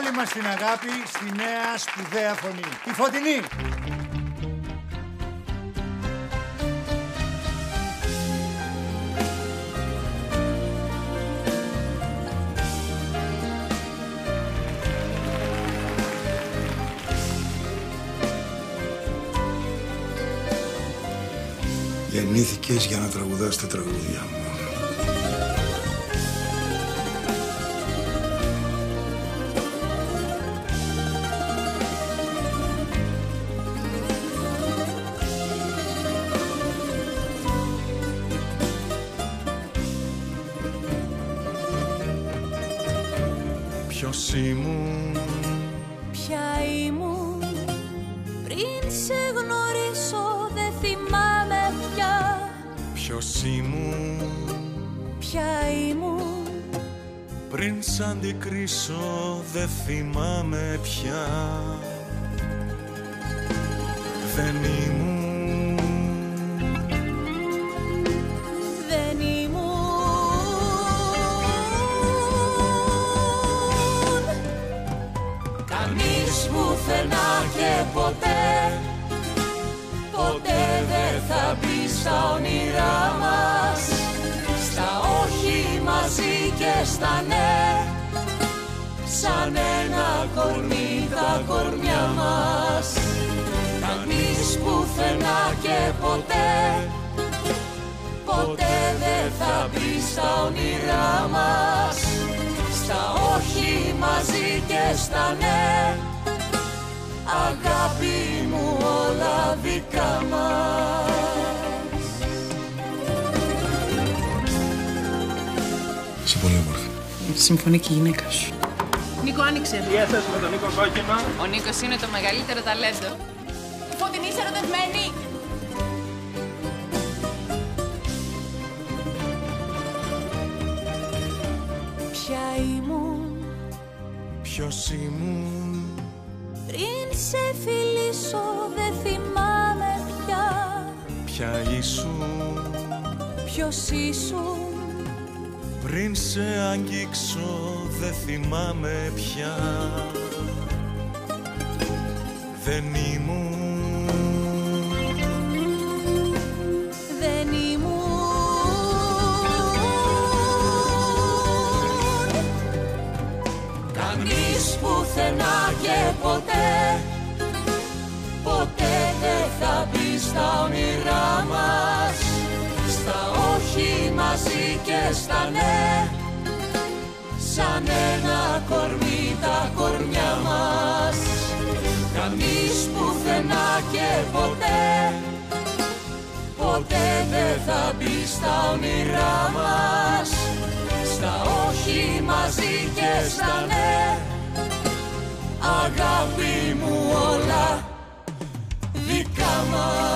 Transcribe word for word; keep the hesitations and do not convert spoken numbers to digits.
όλη μας την αγάπη στη νέα σπουδαία φωνή, τη Φωτεινή. Γεννήθηκες για να τραγουδάς τα τραγούδια μου. Ποιος ήμουν, ποια ήμουν, πριν σε γνωρίσω δεν θυμάμαι πια. ποιος ήμουν, Ποια ήμουν, πριν σ' αντικρίσω δεν θυμάμαι πια. Δεν ήμουν, δεν ήμουν. Κανείς πουθενά και ποτέ, ποτέ δεν θα μπει στα όνειρά μας. Στα όχι μαζί και στα ναι, σαν ένα κορμί τα κορμιά μας. Κανείς πουθενά και ποτέ, ποτέ δεν θα μπει στα όνειρά μας. Στα όχι μαζί και στα ναι, αγάπη μου όλα δικά μας. Είσαι πολύ όμορφη. Συμφωνεί και η γυναίκα σου. Νίκο, άνοιξε. Τι έθεσαι με τον Νίκο Κόκκινο? Ο Νίκος είναι το μεγαλύτερο ταλέντο. Φωτεινή, είσαι ερωτευμένη. Ποια ήμουν, ποιος ήμουν, πριν σε φιλήσω δεν θυμάμαι πια. ποια ήσουν, Ποιος ήσουν, πριν σε αγγίξω δεν θυμάμαι πια. Δεν ήμουν, δεν ήμουν. Κανείς πουθενά και ποτέ, ποτέ δεν θα μπει στα όνειρά μας. Στα όχι μαζί και στα ναι, σαν ένα κορμί τα κορμιά μας. Κανείς πουθενά και ποτέ, ποτέ δεν θα μπει στα όνειρά μας. Στα όχι μαζί και στα ναι, αγάπη μου όλα δικά μας.